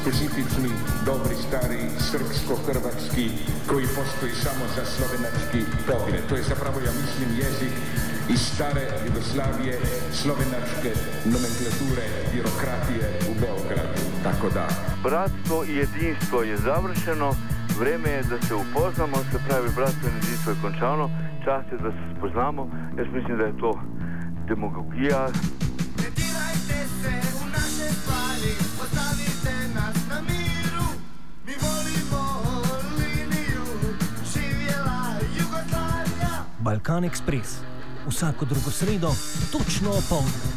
specifični, dobri, stari, srpsko-hrvatski, koji postoji samo za slovenački pogled. To je zapravo, ja mislim, jezik iz stare Jugoslavije, slovenačke nomenklature, birokratije u Beogradu. Tako da. Bratstvo i jedinstvo je završeno, vreme je da se upoznamo, se pravi bratstvo i jedinstvo je končano, čas je da se spoznamo, jaz mislim da je to demagogija. Dirajte se u naše stvari, ostavite nas na miru, mi volimo liniju, živjela Jugoslavija. Balkan Ekspres, vsako drugo sredo, točno opoldne.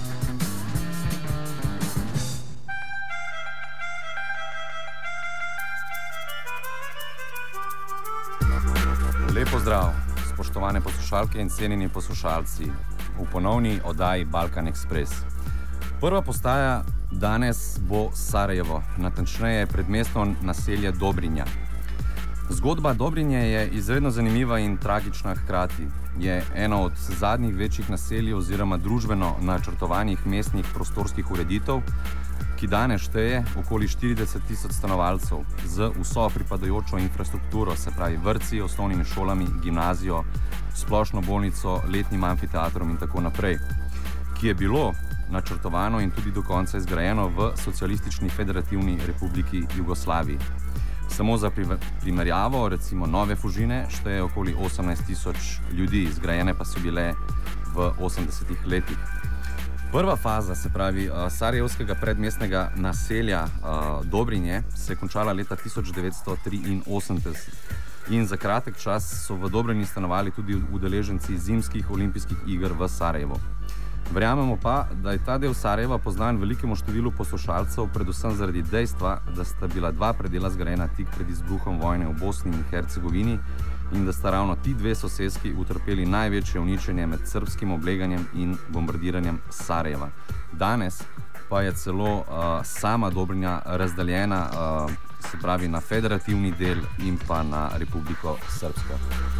Lep pozdrav, spoštovane poslušalke in cenjeni poslušalci v ponovni oddaji Balkan Ekspres. Prva postaja danes bo Sarajevo, natančneje predmestno naselje Dobrinja. Zgodba Dobrinje je izredno zanimiva in tragična hkrati. Je eno od zadnjih večjih naselij oziroma družbeno načrtovanih mestnih prostorskih ureditev, ki danes šteje okoli 40.000 stanovalcev z vso pripadajočo infrastrukturo, se pravi vrtci, osnovnimi šolami, gimnazijo, splošno bolnico, letnim amfiteatrom in tako naprej, ki je bilo načrtovano in tudi do konca izgrajeno v Socialistični federativni republiki Jugoslaviji. Samo za primerjavo, recimo Nove Fužine šteje okoli 18.000 ljudi, izgrajene pa so bile v 80-ih letih. Prva faza, se pravi sarajevskega predmestnega naselja Dobrinje, se je končala leta 1983 in za kratek čas so v Dobrinji stanovali tudi udeleženci zimskih olimpijskih iger v Sarajevu. Verjamemo pa, da je ta del Sarajeva poznan velikemu številu poslušalcev, predvsem zaradi dejstva, da sta bila dva predela zgrajena tik pred izbruhom vojne v Bosni in Hercegovini in da sta ravno ti dve soseski utrpeli največje uničenje med srbskim obleganjem in bombardiranjem Sarajeva. Danes pa je celo sama Dobrinja razdeljena, se pravi na federativni del in pa na Republiko Srpsko.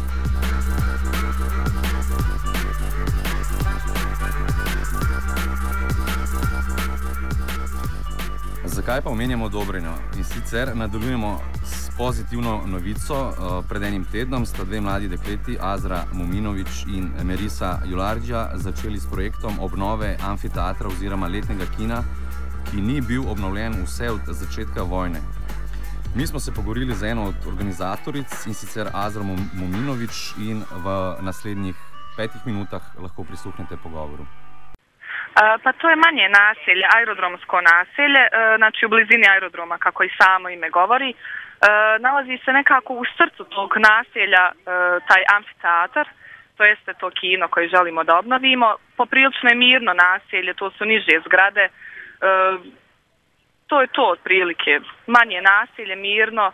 Zakaj pa omenjamo Dobrinjo? In sicer nadaljujemo s pozitivno novico. Pred enim tednom sta dve mladi dekleti, Azra Muminović in Merisa Julardžija, začeli s projektom obnove amfiteatra oziroma letnega kina, ki ni bil obnovljen vse od začetka vojne. Mi smo se pogovorili z eno od organizatoric, in sicer Azra Muminović, in v naslednjih 5 minutah lahko prisluhnete pogovoru. Pa to je manje naselje, aerodromsko naselje, znači u blizini aerodroma, kako i samo ime govori. Nalazi se nekako u srcu tog naselja taj amfiteatar, to jeste to kino koje želimo da obnovimo. Poprilično je mirno naselje, to su niže zgrade, to je to otprilike. Manje naselje, mirno,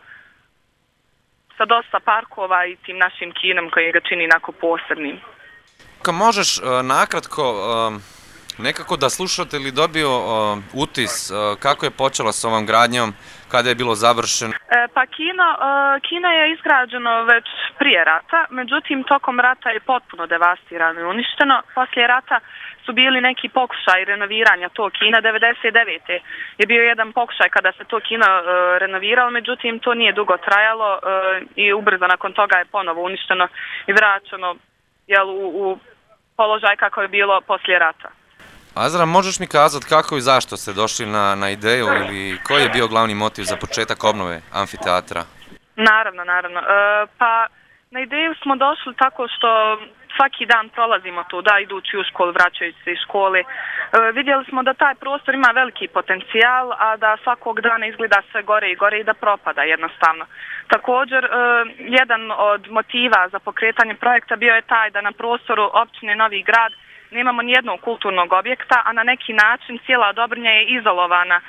sa dosta parkova i tim našim kinom koji ga čini onako posebnim. Kako možeš nakratko nekako da slušatelji dobiju utis kako je počelo s ovom gradnjom, kada je bilo završeno? Pa kino je izgrađeno već prije rata, međutim tokom rata je potpuno devastirano i uništeno. Poslije rata su bili neki pokušaj renoviranja tog kina. 1999. je bio jedan pokušaj kada se to kino renoviralo, međutim to nije dugo trajalo i ubrzo nakon toga je ponovo uništeno i vraćeno u položaj kako je bilo poslije rata. Azra, možeš mi kazati kako i zašto ste došli na ideju ili koji je bio glavni motiv za početak obnove amfiteatra? Naravno. Pa na ideju smo došli tako što svaki dan prolazimo tu, idući u školu, vraćajući se iz škole. Vidjeli smo da taj prostor ima veliki potencijal, a da svakog dana izgleda sve gore i gore i da propada jednostavno. Također, jedan od motiva za pokretanje projekta bio je taj da na prostoru općine Novi Grad nemamo nijednog kulturnog objekta, a na neki način cijela Dobrinja je izolovana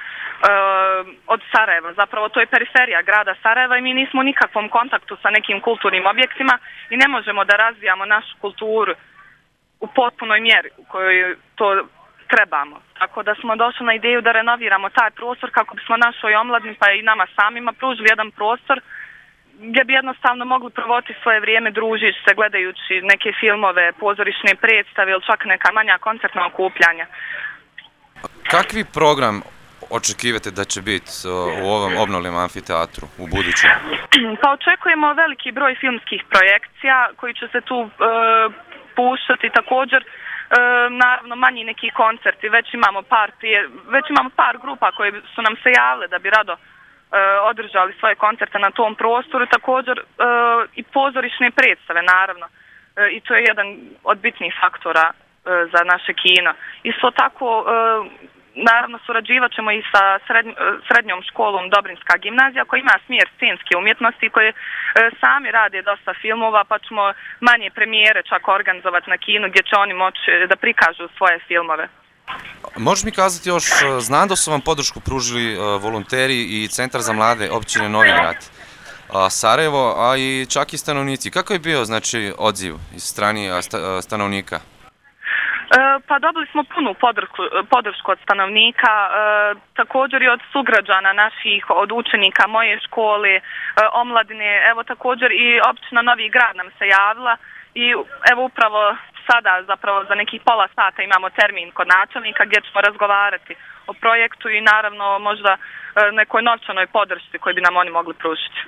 od Sarajeva. Zapravo to je periferija grada Sarajeva i mi nismo u nikakvom kontaktu sa nekim kulturnim objektima i ne možemo da razvijamo našu kulturu u potpunoj mjeri u kojoj to trebamo. Tako da smo došli na ideju da renoviramo taj prostor kako bismo našoj omladini pa i nama samima pružili jedan prostor gdje bi jednostavno mogli provoditi svoje vrijeme družići se, gledajući neke filmove, pozorišne predstave ili čak neka manja koncertna okupljanja. Kakvi program očekivate da će biti u ovom obnovljenom amfiteatru u budućem? Pa očekujemo veliki broj filmskih projekcija koji će se tu puštati također. Naravno manji neki koncerti, već imamo par grupa koje su nam se javile da bi rado održali svoje koncerte na tom prostoru, također i pozorišne predstave naravno, i to je jedan od bitnih faktora za naše kino. Isto tako naravno surađivat ćemo i sa srednjom školom Dobrinska gimnazija koja ima smjer scenske umjetnosti koje sami rade dosta filmova, pa ćemo manje premijere čak organizovati na kinu gdje će oni moći da prikažu svoje filmove. Možeš mi kazati još, znam da su vam podršku pružili volonteri i Centar za mlade općine Novi Grad, Sarajevo, a i čak i stanovnici. Kako je bio znači odziv iz strani stanovnika? Pa dobili smo punu podršku od stanovnika, također i od sugrađana naših, od učenika moje škole, omladine, evo također i općina Novi Grad nam se javila i evo upravo sada zapravo za nekih pola sata imamo termin kod načelnika gdje ćemo razgovarati o projektu i naravno možda nekoj novčanoj podršci koju bi nam oni mogli pružiti.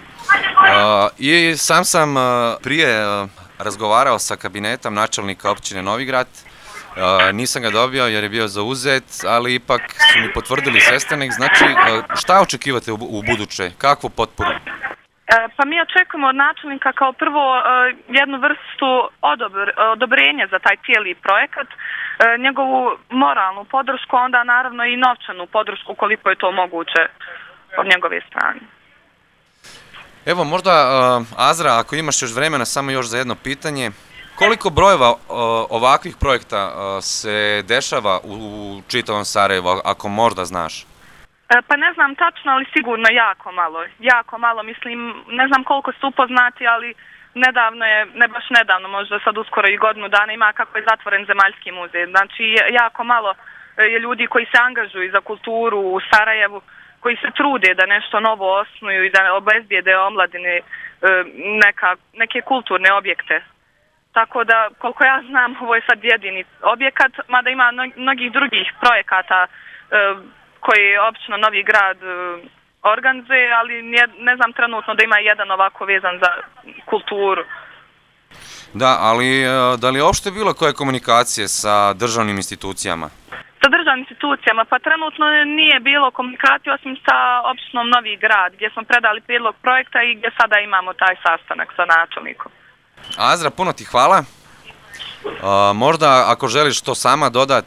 I sam prije razgovarao sa kabinetom načelnika općine Novi Grad. Nisam ga dobio jer je bio zauzet, ali ipak su mi potvrdili sastanak. Znači, šta očekivate u buduće? Kakvu potporu? Pa mi očekujemo od načelnika kao prvo jednu vrstu odobrenja za taj cijeli projekat, njegovu moralnu podršku, onda naravno i novčanu podršku koliko je to moguće od njegove strane. Evo možda, Azra, ako imaš još vremena, samo još za jedno pitanje. Koliko brojeva ovakvih projekta se dešava u čitavom Sarajevu, ako možda znaš? Pa ne znam tačno, ali sigurno jako malo, mislim, ne znam koliko su upoznati, ali nedavno je, ne baš nedavno, možda sad uskoro i godinu dana ima kako je zatvoren Zemaljski muzej. Znači jako malo je ljudi koji se angažuju za kulturu u Sarajevu, koji se trude da nešto novo osnuju i da obezbijede omladine neke kulturne objekte. Tako da, koliko ja znam, ovo je sad jedini objekat, mada ima mnogih drugih projekata koji općina Novi Grad organizuje, ali ne znam trenutno da ima jedan ovako vezan za kulturu. Da, ali da li je uopšte bilo koje komunikacije sa državnim institucijama? Sa državnim institucijama, pa trenutno nije bilo komunikacije osim sa općinom Novi Grad, gdje smo predali prijedlog projekta i gdje sada imamo taj sastanak sa načelnikom. Azra, puno ti hvala. Možda ako želiš to sama dodat?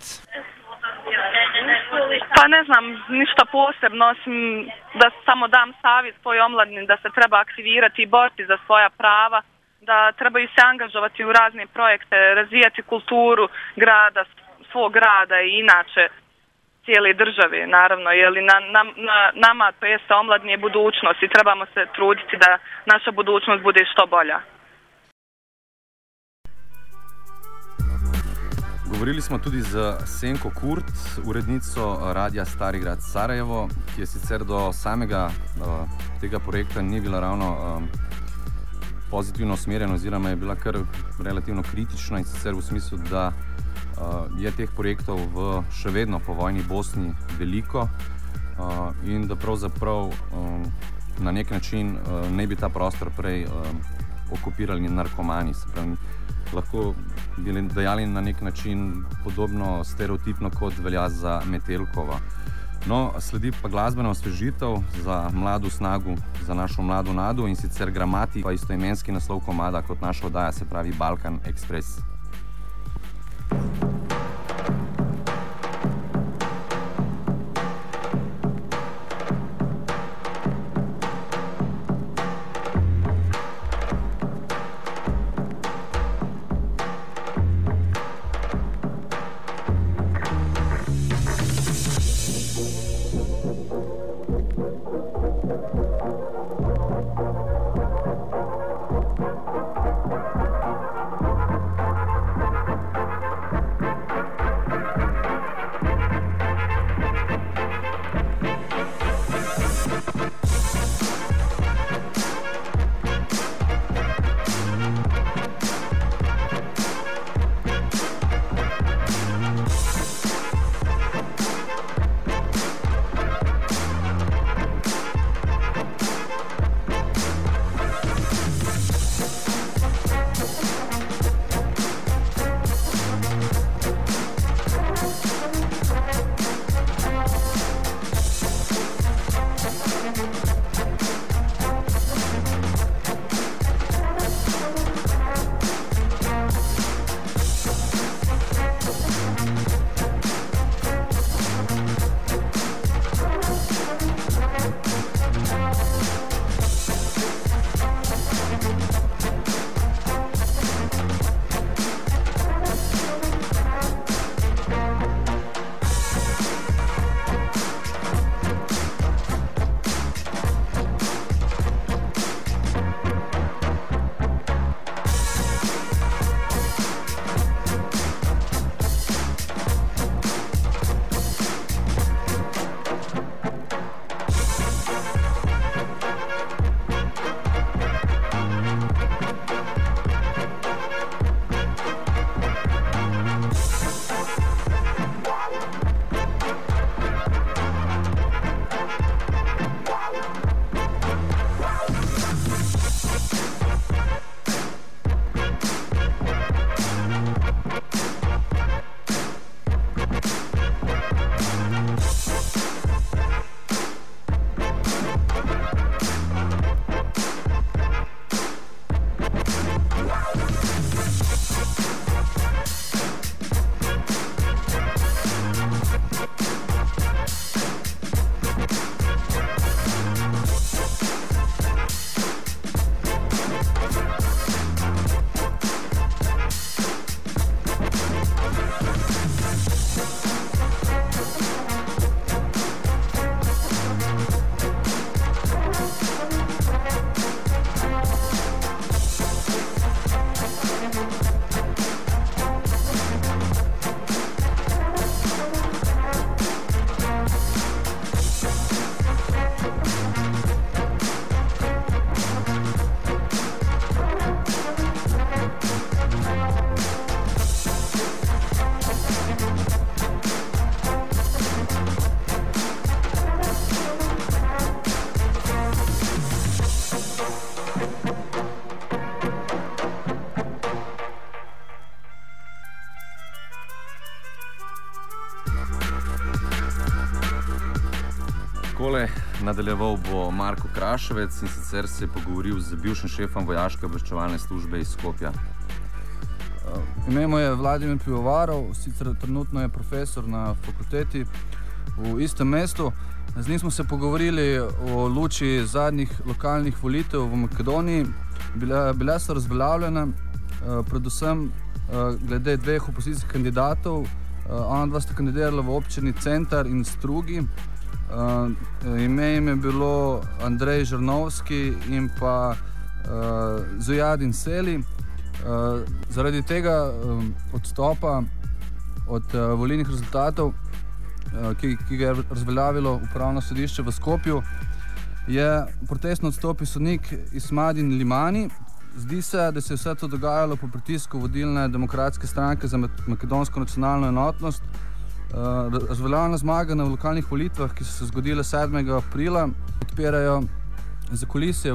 Pa ne znam, ništa posebno, osim da samo dam savjet svoj omladini da se treba aktivirati i boriti za svoja prava, da trebaju se angažovati u razne projekte, razvijati kulturu grada, svog grada i inače cijele države, naravno, jer nama, to jeste omladini, je budućnost i trebamo se truditi da naša budućnost bude što bolja. Govorili smo tudi z Senko Kurt, urednico Radia Stari Grad Sarajevo, ki je sicer do samega tega projekta ni bila ravno pozitivno usmerjena oziroma je bila kar relativno kritična in sicer v smislu, da je teh projektov v še vedno povojni Bosni veliko in da pravzaprav na nek način ne bi ta prostor prej okupirali narkomani. Se pravi, lahko bi dejali na nek način podobno stereotipno, kot velja za Metelkovo. No, sledi pa glasbena osvežitev za mlado snagu, za našo mlado nado in sicer Gramatika, istoimenski naslov komada kot naša oddaja, se pravi Balkan Express. Tole nadaljeval bo Marko Kraševec, in sicer se je pogovoril z bivšim šefom vojaške obveščevalne službe iz Skopja. Ime mu je Vladimir Pivovarov, sicer trenutno je profesor na fakulteti v istem mestu. Z njim smo se pogovorili o luči zadnjih lokalnih volitev v Makedoniji. Bile so razveljavljene, predvsem glede dveh opozicijskih kandidatov. Ona dva sta kandidirala v občini Centar in Strugi. Ime jim je bilo Andrej Žrnovski in pa Zujadin Seli. Zaradi tega odstopa od volilnih rezultatov, ki ga je razveljavilo upravno sodišče v Skopju, je protestno odstopil sodnik Ismadin Limani. Zdi se, da se je vse to dogajalo po pritisku vodilne demokratske stranke za makedonsko nacionalno enotnost. Razveljavljena zmaga na lokalnih volitvah, ki so se zgodile 7. aprila, odpirajo zakulisje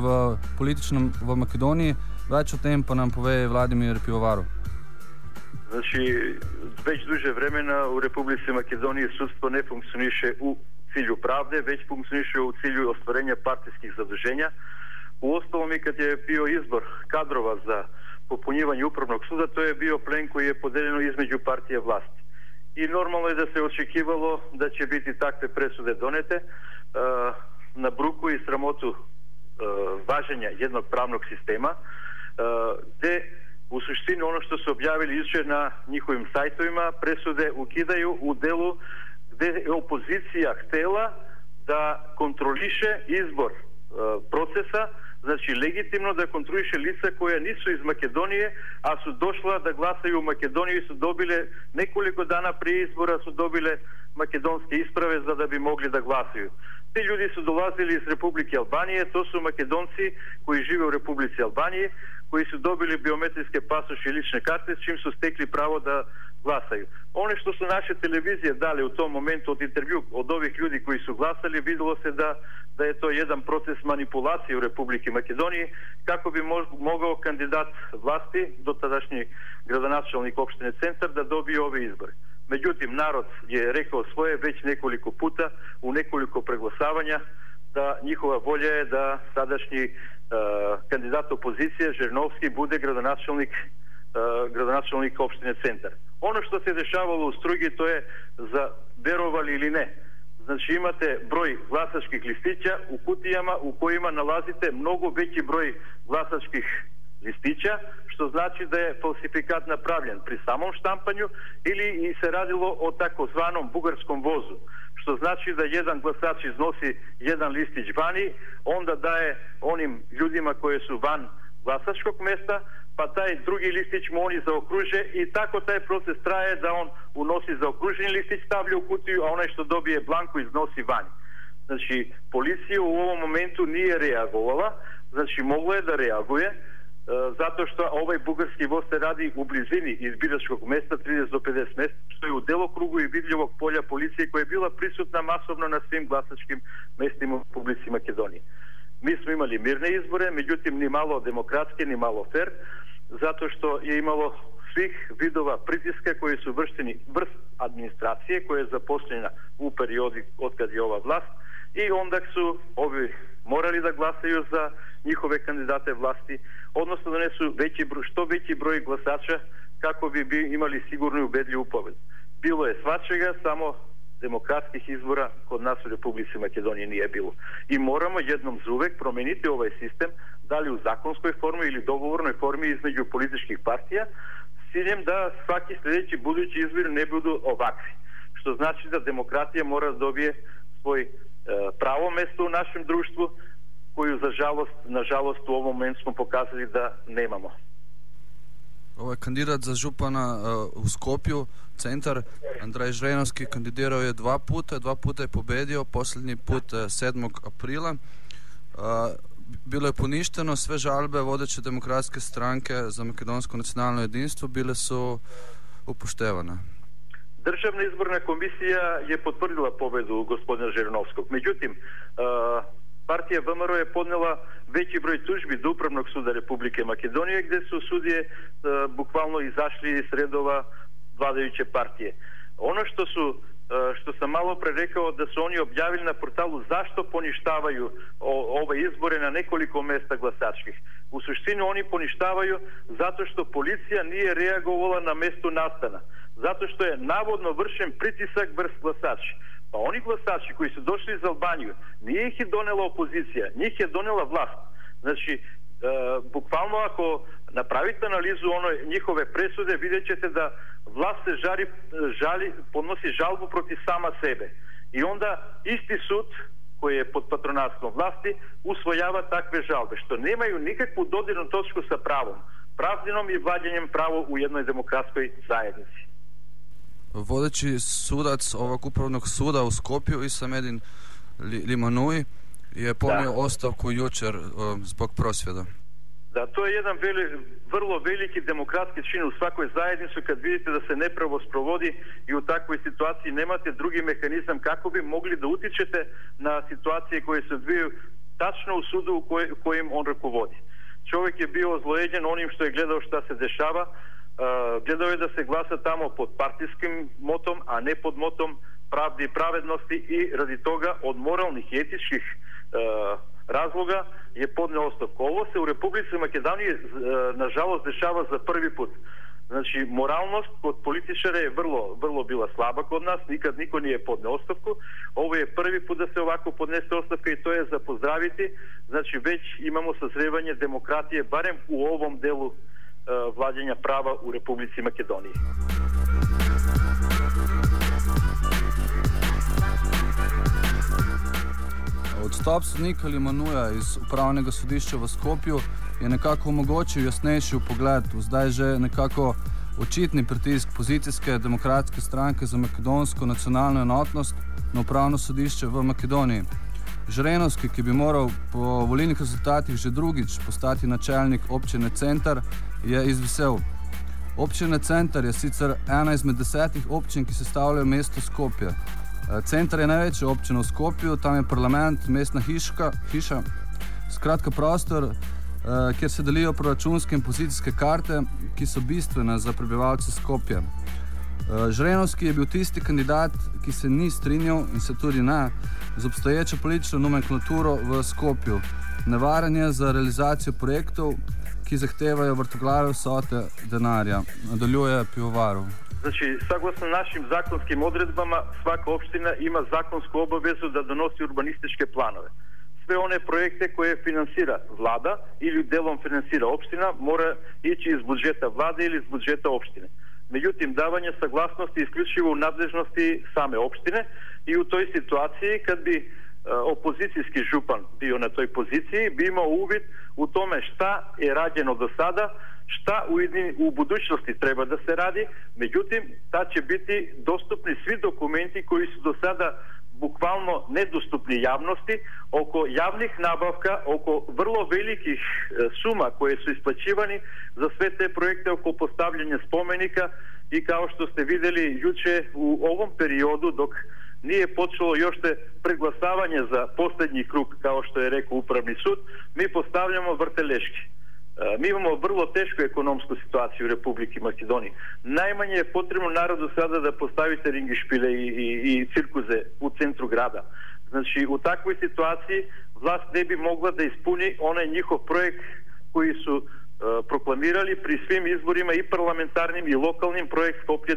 v Makedoniji. Več o tem pa nam pove Vladimir Pivovarov. Znači, već duže vremena u Republici Makedoniji sudstvo ne funkcioniše u cilju pravde, već funkcioniše u cilju ostvarenja partijskih zaduženja. Uostalom i kad je bio izbor kadrova za popunjivanje upravnog suda, to je bio plen koji je podeljeno između partije vlasti. I normalno je da se očekivalo da će biti takve presude donete na bruku i sramotu važenja jednog pravnog sistema, gde u suštini ono što su objavili jučer na njihovim sajtovima, presude ukidaju u delu gde je opozicija htela da kontroliše izbor procesa, znači legitimno da kontroliše lica koja nisu iz Makedonije, a su došla da glasaju u Makedoniji, su dobile nekoliko dana prije izbora, su dobile makedonske isprave za da bi mogli da glasaju. Ti ljudi su dolazili iz Republike Albanije, to su Makedonci koji žive u Republici Albanije, koji su dobili biometrijske pasoše i lične karte, s čim su stekli pravo da glasaju. One što su naše televizije dali u tom momentu od intervju od ovih ljudi koji su glasali, videlo se da je to jedan proces manipulacije u Republike Makedonije, kako bi mogao kandidat vlasti, dotadašnji gradonačelnik opštine Centar, da dobije ove izbore. Međutim, narod je rekao svoje već nekoliko puta u nekoliko preglasavanja, da njihova volja je da sadašnji kandidat opozicije Žernovski bude gradonačelnik opštine Centar. Ono što se dešavalo u Strugi, to je za verovali ili ne. Znači imate broj glasačkih listića u kutijama u kojima nalazite mnogo veći broj glasačkih listića, što znači da je falsifikat napravljen pri samom štampanju ili se radilo o takozvanom bugarskom vozu, što znači da jedan glasač iznosi jedan listić vani, onda daje onim ljudima koje su van glasačkog mesta, pa taj drugi listić mu oni zaokruže i tako taj proces traje da on unosi zaokruženi listić, stavlja u kutiju, a onaj što dobije blanku iznosi vani. Znači, policija u ovom momentu nije reagovala, znači mogla je da reaguje, zato što ovaj bugarski voz se radi u blizini iz biračkog mesta 30 do 50 mesta, što je u delokrugu i vidljivog polja policije koja je bila prisutna masovno na svim glasačkim mestima u Republici Makedonije. Mi smo imali mirne izbore, međutim ni malo demokratske, ni malo fair, zato što je imalo svih vidova pritiska koji su vršteni vrst administracije koja je zaposlena u periodi od kad je ova vlast i onda su ovi morali da glasaju za njihove kandidate vlasti, odnosno da donesu što veći broj glasača kako bi imali sigurnu i ubedljivu pobedu. Bilo je svačega, samo demokratskih izbora kod nas u Republici Makedonije nije bilo. I moramo jednom za uvek promeniti ovaj sistem, da li u zakonskoj formi ili dogovornoj formi između političkih partija, s ciljem da svaki sljedeći budući izbor ne budu ovakvi. Što znači da demokratija mora da dobije svoj pravo mesto u našem društvu, koju nažalost u ovom momentu smo pokazali da nemamo. Ovaj kandidat za župana u Skopju, Centar, Andrej Žrenovski, kandidirao je dva puta je pobedio, posljednji put 7. aprila. Bilo je poništeno, sve žalbe vodeće demokratske stranke za makedonsko nacionalno jedinstvo bile su upoštevane. Državna izborna komisija je potvrdila pobedu gospodina Žerinovskog. Međutim, partija VMRO je podnela veći broj tužbi do Upravnog suda Republike Makedonije, gde su sudije bukvalno izašli iz redova vladajuće partije. Ono što su što sam malo pre rekao da su oni objavili na portalu zašto poništavaju ove izbore na nekoliko mesta glasačkih. U suštini oni poništavaju zato što policija nije reagovala na mesto nastana. Zato što je navodno vršen pritisak vrst glasači. Pa oni glasači koji su došli iz Albanije, nije ih je donela opozicija, njih je donela vlast. Znači, bukvalno ako napravite analizu njihove presude, vidjet ćete da vlast se podnosi žalbu protiv sama sebe. I onda isti sud koji je pod patronatstvom vlasti usvojava takve žalbe, što nemaju nikakvu dodirnu točku sa pravom, pravdinom i vladjenjem pravo u jednoj demokratskoj zajednici. Vodeći sudac ovog upravnog suda u Skopju, Isamedin Limanui, je podnio ostavku jučer zbog prosvjeda. Da, to je jedan vrlo veliki demokratski čin u svakoj zajednici kad vidite da se nepravo sprovodi i u takvoj situaciji nemate drugi mehanizam kako bi mogli da utičete na situacije koje se odvijaju tačno u sudu u kojim on rukovodi. Čovjek je bio ozlojeđen onim što je gledao šta se dešava, gledao je da se glasa tamo pod partijskim motom, a ne pod motom pravde i pravednosti i radi toga od moralnih i etičkih razloga je podneo ostavku. Ovo se u Republici Makedoniji nažalost dešava za prvi put. Znači, moralnost kod političara je vrlo bila slaba kod nas, nikad niko nije podneo ostavku. Ovo je prvi put da se ovako podnese ostavka i to je za pozdraviti. Znači, već imamo sazrevanje demokratije, barem u ovom delu vladanja prava u Republici Makedoniji. Odstop sodnika Limanuja iz upravnega sodišča v Skopju je nekako omogočil jasnejši vpogled v zdaj že nekako očitni pritisk pozicijske demokratske stranke za makedonsko nacionalno enotnost na upravno sodišče v Makedoniji. Žrenovski, ki bi moral po volilnih rezultatih že drugič postati načelnik občine Centar, je izvisel. Občina Centar je sicer ena izmed 10 občin, ki sestavljajo mesto Skopje. Centar je največja občina v Skopju, tam je parlament, mestna hiša, skratka prostor, kjer se delijo proračunske in pozicijske karte, ki so bistvene za prebivalce Skopje. Žrenovski je bil tisti kandidat, ki se ni strinjal in se tudi ne z obstoječo politično nomenklaturo v Skopju. Nevaren je za realizacijo projektov, ki zahtevajo vrtoglave vsote denarja. Nadaljuje Pivovarov. Znači, saglasno našim zakonskim odredbama, svaka opština ima zakonsku obavezu da donosi urbanističke planove. Sve one projekte koje finansira vlada ili delom finansira opština mora ići iz budžeta vlade ili iz budžeta opštine. Međutim, davanje saglasnosti isključivo u nadležnosti same opštine i u toj situaciji kad bi opozicijski župan bio na toj poziciji, bi imao uvid u tome šta je rađeno do sada, šta u budućnosti treba da se radi, međutim, tad će biti dostupni svi dokumenti koji su do sada bukvalno nedostupni javnosti oko javnih nabavka, oko vrlo velikih suma koje su isplaćivani za sve te projekte oko postavljanja spomenika i kao što ste vidjeli juče u ovom periodu dok nije počelo još te preglasavanje za posljednji krug, kao što je rekao Upravni sud, mi postavljamo vrteleške. Mi imamo vrlo tešku ekonomsku situaciju u Republiki Makedoniji. Najmanje je potrebno narodu sada da postavite ringišpile i cirkuze u centru grada. Znači, u takvoj situaciji vlast ne bi mogla da ispuni onaj njihov projekt koji su proklamirali pri svim izborima i parlamentarnim i lokalnim, projekt Skopje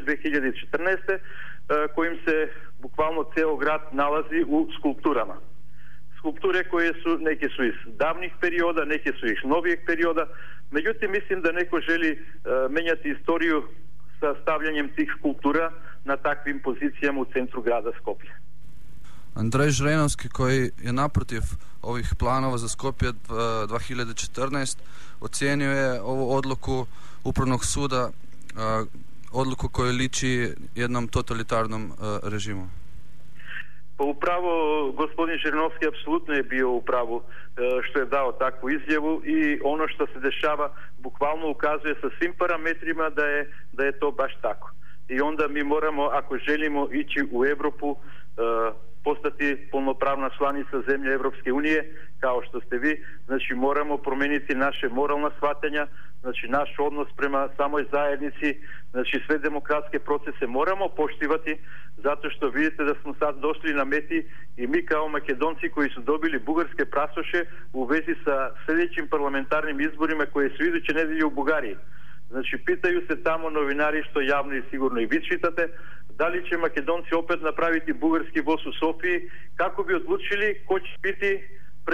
2014. Kojim se bukvalno ceo grad nalazi u skulpturama. Skulpture koje su, neke su iz davnih perioda, neke su iz novijeg perioda, međutim mislim da neko želi menjati istoriju sa stavljanjem tih skulptura na takvim pozicijama u centru grada Skopje. Andrej Žrenovski, koji je naprotiv ovih planova za Skopje 2014, ocijenio je ovu odluku Upravnog suda, odluku koju liči jednom totalitarnom režimu. Pa upravo gospodin Žirinovski apsolutno je bio u pravu što je dao takvu izjavu i ono što se dešava bukvalno ukazuje sa svim parametrima da je to baš tako. I onda mi moramo, ako želimo ići u Evropu, postati polnopravna članica zemlje Evropske unije, kao što ste vi, znači moramo promeniti naše moralna shvatanja, znači naš odnos prema samoj zajednici, znači sve demokratske procese moramo poštivati, zato što vidite da smo sad došli na meti i mi kao Makedonci koji su dobili bugarske prasoše u vezi sa sljedećim parlamentarnim izborima koje su iduće nedelje u Bugariji. Znači, pitaju se tamo novinari, što javno i sigurno i vi čitate, da li će Makedonci opet napraviti bugarski voz u Sofiji, kako bi odlučili ko će biti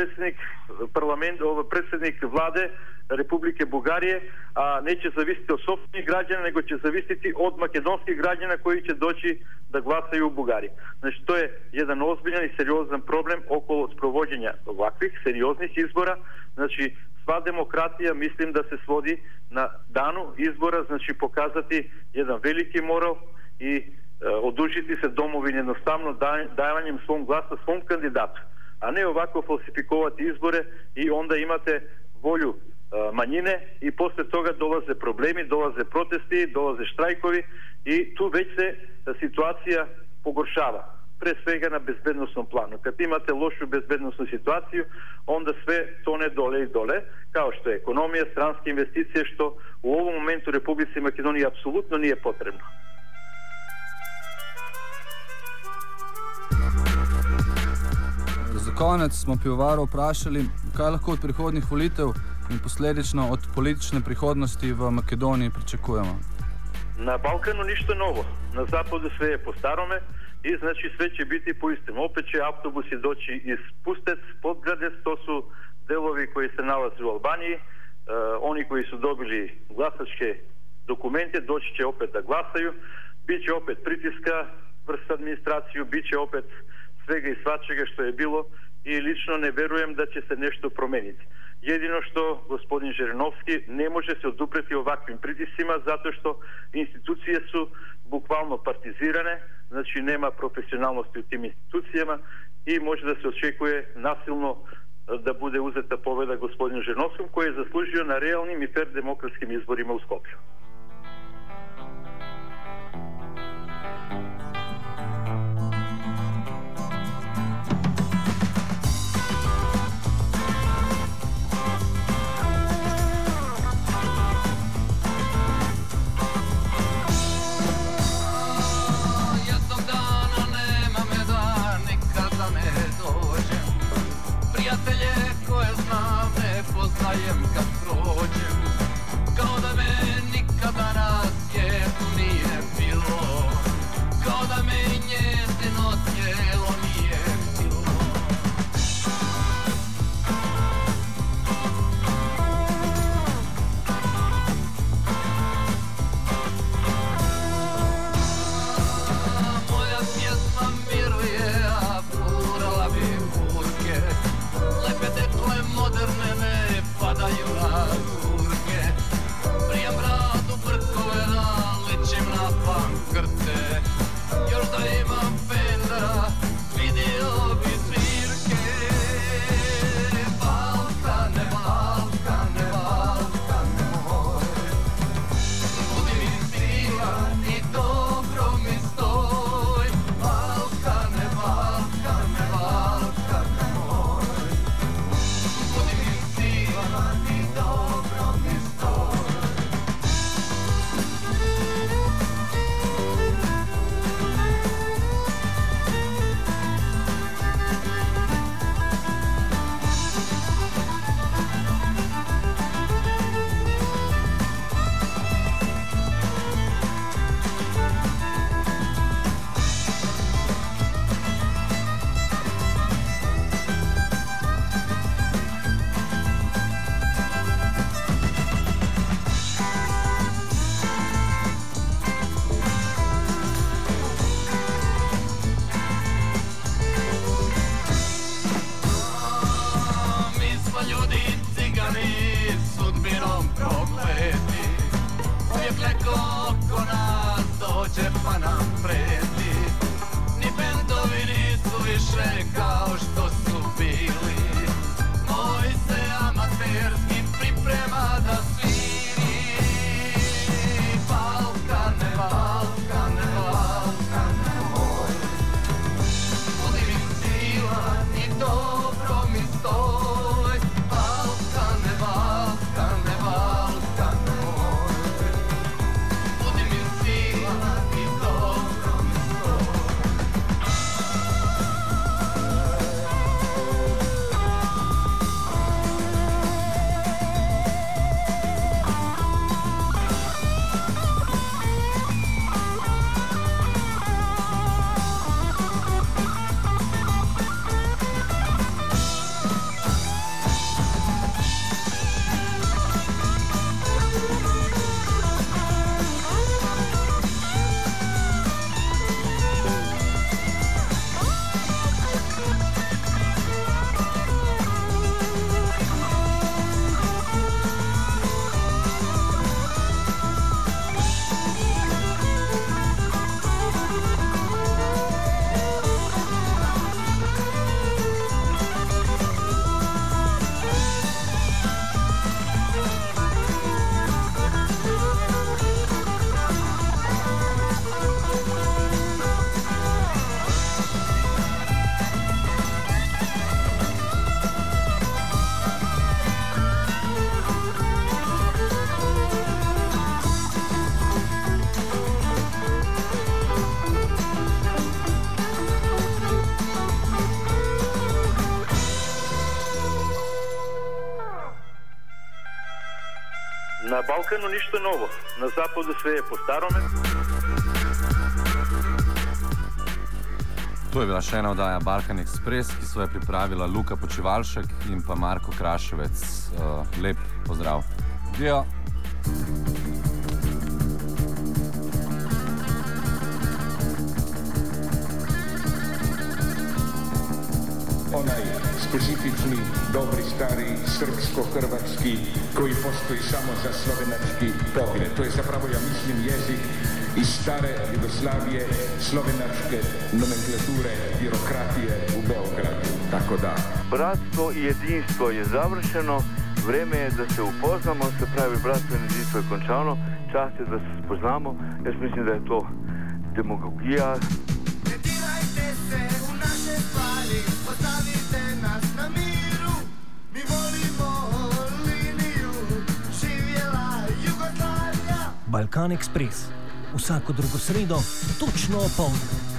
predsjednik vlade Republike Bugarije, a neće zavisiti od sopstvenih građana, nego će zavisiti od makedonskih građana koji će doći da glasaju u Bugariji. Znači, to je jedan ozbiljan i seriozan problem okolo sprovođenja ovakvih serioznih izbora. Znači, sva demokratija mislim da se svodi na danu izbora, znači pokazati jedan veliki moral i odužiti se domovini jednostavno davanjem svom glasa svom kandidatu, a ne ovako falsifikovati izbore i onda imate volju manjine i posle toga dolaze problemi, dolaze protesti, dolaze štrajkovi i tu već se situacija pogoršava, pre svega na bezbednosnom planu. Kad imate lošu bezbednosnu situaciju, onda sve tone dole i dole, kao što je ekonomija, stranske investicije, što u ovom momentu Republici Makedoniji apsolutno nije potrebno. Za konec smo pivovarov vprašali, kaj lahko od prihodnjih volitev in posledično od politične prihodnosti v Makedoniji pričakujemo. Na Balkanu ništa novo. Na zapadu sve je po starome i znači sve će biti po istom. Opet će autobusi doći iz Pustec, Podgradec, to su delovi koji se nalaze u Albaniji. Oni koji su dobili glasačke dokumente doći će opet da glasaju. Biće opet pritiska vrsta administraciju, biće opet svega i svačega što je bilo i lično ne verujem da će se nešto promeniti. Jedino što gospodin Žirinovski ne može se odupreti ovakvim pritiscima zato što institucije su bukvalno partizirane, znači nema profesionalnosti u tim institucijama i može da se očekuje nasilno da bude uzeta pobeda gospodinu Žirinovskom koji je zaslužio na realnim i fer demokratskim izborima u Skopju. Kad prođem, kao da me nikad Na Balkanu ništa novo, na zapadu sve je po starome. To je bila še ena oddaja Balkan Express, ki so jo pripravila Luka Počivalšek in pa Marko Kraševec. Lep pozdrav. Ja. Onaj specifični, dobri, stari, srpsko-hrvatski, koji postoji samo za slovenački pogled. To je zapravo, ja mislim, jezik iz stare Jugoslavije, slovenačke nomenklature, birokratije u Beogradu. Tako da. Bratstvo i jedinstvo je završeno, vreme je da se upoznamo, se pravi bratstvo i jedinstvo je končano, čas je da se spoznamo, jaz mislim da je to demagogija. Ne dirajte se u naše stvari, ostavite nas na miru, mi volimo liniju, živjela Jugoslavija. Balkan Express. Vsako drugo sredo, točno opoldne.